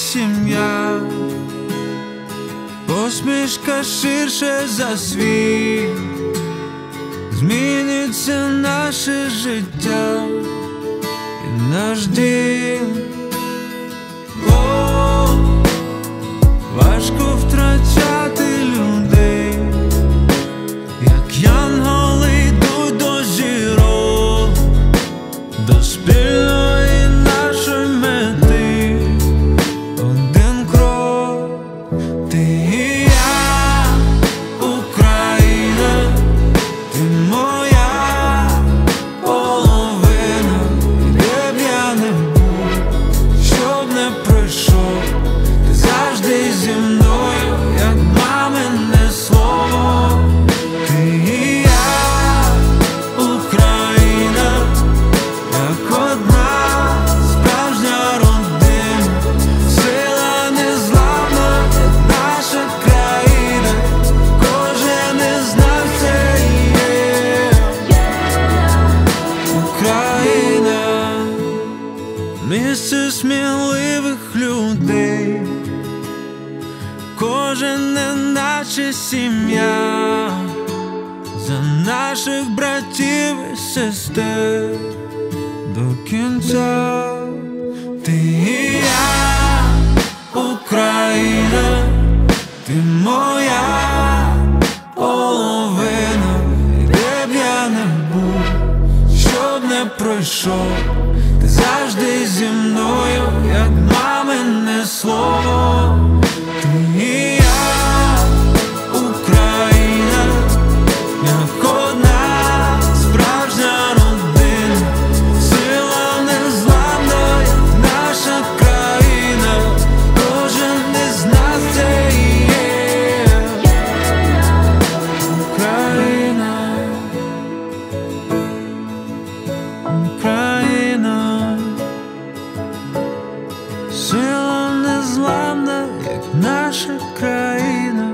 сім'я, посмішка ширше за світ, зміниться наше життя і наш дім. О, важко втрачати людей, як янголи йдуть до зірок, до спільної нашої мети. Один крок, ти і я, Україна, ти моя половина. Де б я не був, щоб не пройшов, ти завжди зі мною, як мамине слово. Ти і я, Україна, як одна справжня родина, сила незламна, як наша країна, кожен із нас це є Україна. Місце сміливих людей, кожен неначе сім'я, за наших братів і сестер до кінця. Ти і я, Україна, ти моя половина. І де б я не був, щоб не пройшов, ти завжди зі мною, як мамине слово. Ти і я, Україна, як одна справжня родина, сила незламна, як наша країна, кожен із нас це є Україна. Україна, сила незламна, як наша країна.